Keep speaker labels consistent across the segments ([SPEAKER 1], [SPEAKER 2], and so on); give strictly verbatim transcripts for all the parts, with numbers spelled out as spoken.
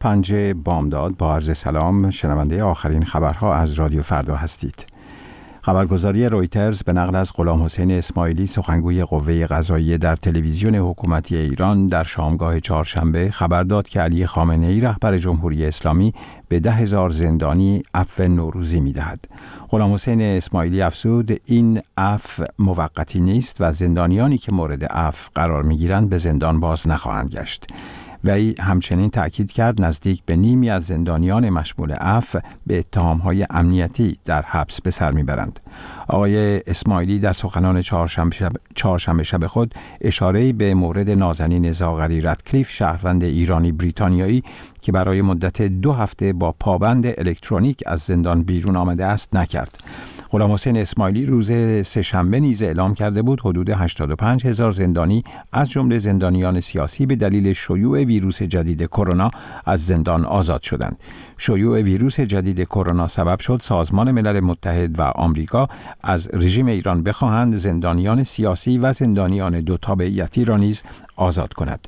[SPEAKER 1] پنج بامداد با عرض سلام، شنونده آخرین خبرها از رادیو فردا هستید. خبرگزاری رویترز به نقل از غلام حسین اسماعیلی سخنگوی قوه قضاییه در تلویزیون حکومتی ایران در شامگاه چهارشنبه خبر داد که علی خامنه‌ای رهبر جمهوری اسلامی به ده هزار زندانی عفو نوروزی می‌دهد. غلام حسین اسماعیلی افزود این عفو موقتی نیست و زندانیانی که مورد عفو قرار می‌گیرند به زندان باز نخواهند گشت. وی همچنین تأکید کرد نزدیک به نیمی از زندانیان مشمول عفو به اتهام‌های امنیتی در حبس به سر می‌برند. آقای اسماعیلی در سخنان چهارشنبه شب, چهارشنبه شب خود اشاره‌ای به مورد نازنین زاغری رتکلیف، شهروند ایرانی بریتانیایی که برای مدت دو هفته با پابند الکترونیک از زندان بیرون آمده است نکرد. غلام حسین اسماعیلی روز سه‌شنبه نیز اعلام کرده بود حدود هشتاد و پنج هزار زندانی از جمله زندانیان سیاسی به دلیل شیوع ویروس جدید کرونا از زندان آزاد شدند. شیوع ویروس جدید کرونا سبب شد سازمان ملل متحد و آمریکا از رژیم ایران بخواهند زندانیان سیاسی و زندانیان دو تابعیتی را نیز آزاد کند.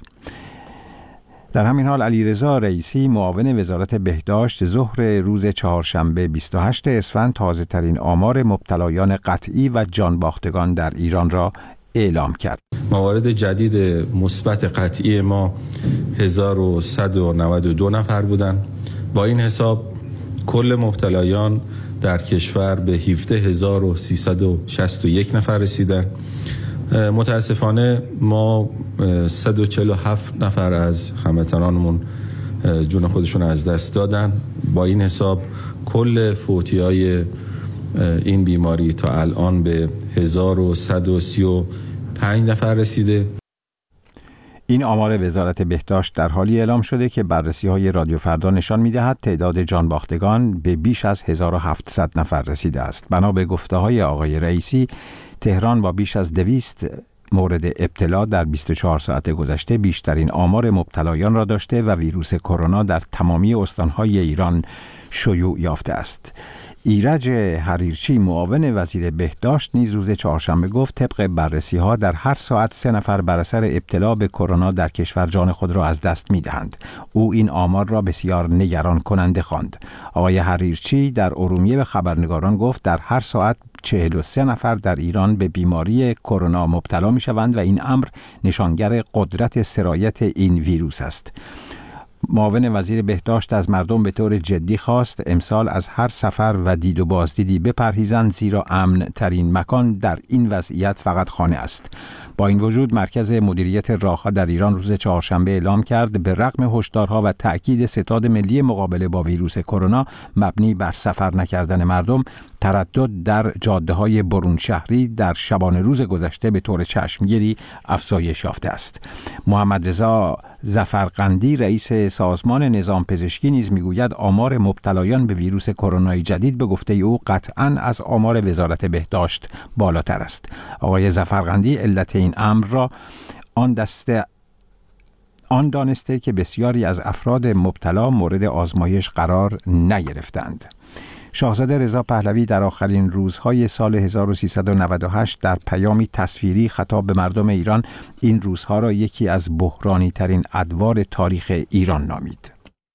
[SPEAKER 1] در همین حال علیرضا رئیسی معاون وزارت بهداشت ظهر روز چهارشنبه بیست و هشتم اسفند تازه ترین آمار مبتلایان قطعی و جانباختگان در ایران را اعلام کرد.
[SPEAKER 2] موارد جدید مثبت قطعی ما هزار و صد و نود و دو نفر بودند. با این حساب کل مبتلایان در کشور به هفده هزار و سیصد و شصت و یک نفر رسیدند. متاسفانه ما صد و چهل و هفت نفر از هموطنانمون جون خودشون از دست دادن. با این حساب کل فوتی‌های این بیماری تا الان به هزار و صد و سی و پنج نفر رسیده.
[SPEAKER 1] این آمار وزارت بهداشت در حالی اعلام شده که بررسی‌های رادیو فردا نشان می‌دهد تعداد جانباختگان به بیش از هزار و هفتصد نفر رسیده است. بنا به گفته‌های آقای رئیسی، تهران با بیش از دویست مورد ابتلا در بیست و چهار ساعت گذشته بیشترین آمار مبتلایان را داشته و ویروس کرونا در تمامی استان‌های ایران شیوع یافته است. ایرج حریرچی معاون وزیر بهداشت نیز روز چهارشنبه گفت طبق بررسی‌ها در هر ساعت سه نفر بر اثر ابتلا به کرونا در کشور جان خود را از دست می‌دهند. او این آمار را بسیار نگران کننده خواند. آقای حریرچی در ارومیه به خبرنگاران گفت در هر ساعت چهل و سه نفر در ایران به بیماری کرونا مبتلا می‌شوند و این امر نشانگر قدرت سرایت این ویروس است. معاون وزیر بهداشت از مردم به طور جدی خواست امسال از هر سفر و دید و بازدیدی بپرهیزند، زیرا امن ترین مکان در این وضعیت فقط خانه است. با این وجود مرکز مدیریت راه‌ها در ایران روز چهارشنبه اعلام کرد به رغم هشدارها و تأکید ستاد ملی مقابله با ویروس کرونا مبنی بر سفر نکردن مردم، تردد در جاده‌های برون شهری در شبانه روز گذشته به طور چشمگیری افزایش یافته است. محمد رضا ظفرقندی رئیس سازمان نظام پزشکی نیز میگوید آمار مبتلایان به ویروس کرونا جدید به گفته او قطعاً از آمار وزارت بهداشت بالاتر است. آقای ظفرقندی علت این امر را آن دسته آن دانسته که بسیاری از افراد مبتلا مورد آزمایش قرار نگرفتند. شاهزاده رضا پهلوی در آخرین روزهای سال هزار و سیصد و نود و هشت در پیامی تصویری خطاب به مردم ایران این روزها را یکی از بحرانی ترین ادوار تاریخ ایران نامید.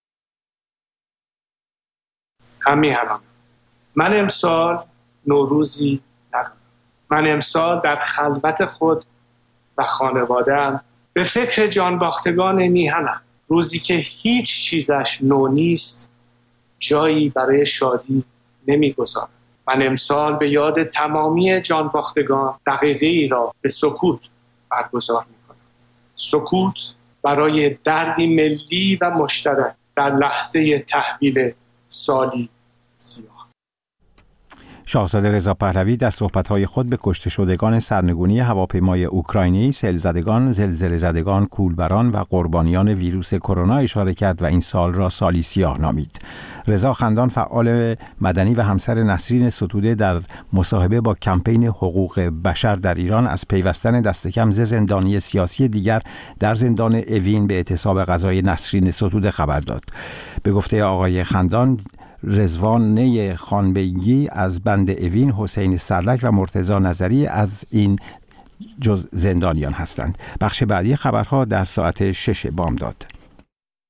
[SPEAKER 3] همین الان من امسال نوروزی ندارم. من امسال در خلوت خود و خانواده‌ام به فکر جانباختگان میهنم. روزی که هیچ چیزش نو نیست، جایی برای شادی نمی‌گذارم. من امسال به یاد تمامی جانباختگان دقیقه ای را به سکوت برگزار می‌کنم. سکوت برای دردی ملی و مشترک در لحظه تحویل سالی سیاه.
[SPEAKER 1] شاهزاده رضا پهلوی در صحبت‌های خود به کشته شدگان سرنگونی هواپیمای اوکراینی، سیل‌زدگان، زلزله زدگان، کولبران و قربانیان ویروس کرونا اشاره کرد و این سال را سالی سیاه نامید. رضا خندان، فعال مدنی و همسر نسرین ستوده، در مصاحبه با کمپین حقوق بشر در ایران از پیوستن دست کم سه زندانی سیاسی دیگر در زندان اوین به اعتصاب قضای نسرین ستوده خبر داد. به گفته آقای خندان، رضوان خانبیگی از بند اوین، حسین سرلک و مرتضی نظری از این جز زندانیان هستند. بخش بعدی خبرها در ساعت شش بامداد.